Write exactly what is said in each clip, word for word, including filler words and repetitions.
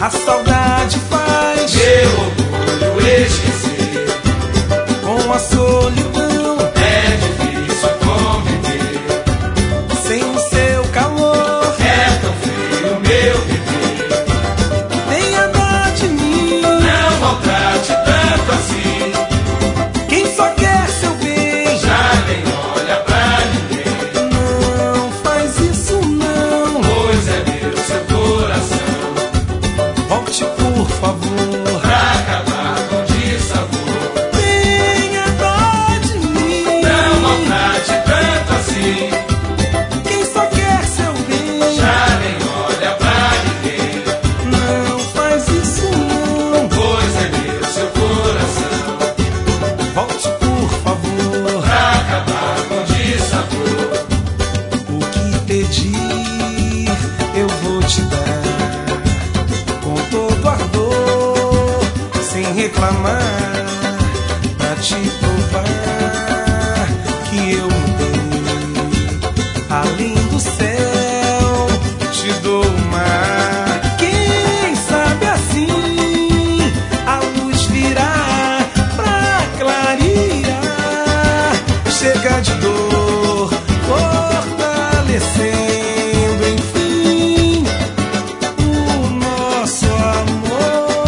A saudade faz meu orgulho esquecer. Com a solidão É difícil conviver. sem o seu calor. É tão frio meu viver. Tenha dó de mim, Não maltrate tanto assim. quem só quer seu bem. Já nem olha pra ninguém. Não faz isso não. Pois é meu seu coração. Volte por favor. Pra acabar com dissabor. Tenha dó de mim, Não maltrate tanto assim. quem só quer seu bem. Já nem olha pra ninguém. Não faz isso não. Pois é meu seu coração. Volte por favor. Pra acabar com dissabor. O que pedir eu vou te dar, com todo ardor, sem reclamar, pra te provar que eu mudei. Além do céu, te dou o mar. Quem sabe assim a luz virá pra clarear. Chega de dor, fortalecendo enfim o nosso amor.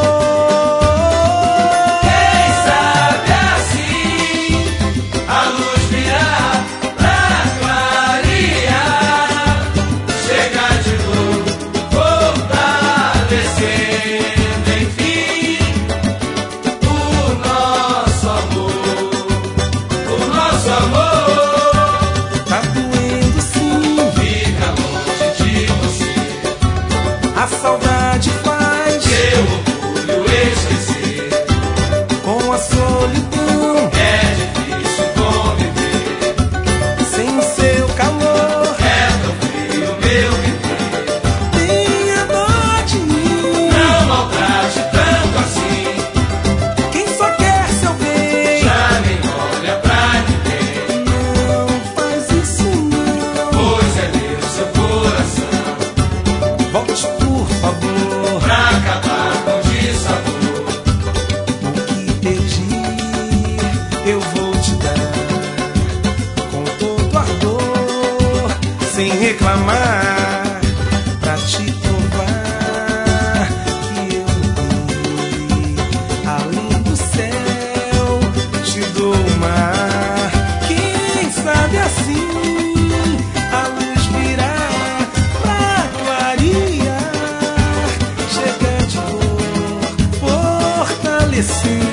Quem sabe assim a luz virá pra clarear. Chega de dor, fortalecendo enfim o nosso amor. O nosso amor Tá doendo sim, fica longe de você. a saudade faz Meu orgulho esquecer. com a solidão É difícil conviver. sem o seu calor. É tão frio meu viver. Tenha dó de mim, Não maltrate tanto assim. quem só quer seu bem. Já nem olha pra ninguém. Não faz isso não. Pois é meu seu coração. Volte por favor. Pra acabar com dissabor. O que pedir eu vou te dar, com todo ardor, sem reclamar, pra te provar que eu mudei. Além do céu, te dou o mar. Quem sabe assim a luz virá pra clarear. Chega de dor, fortalecendo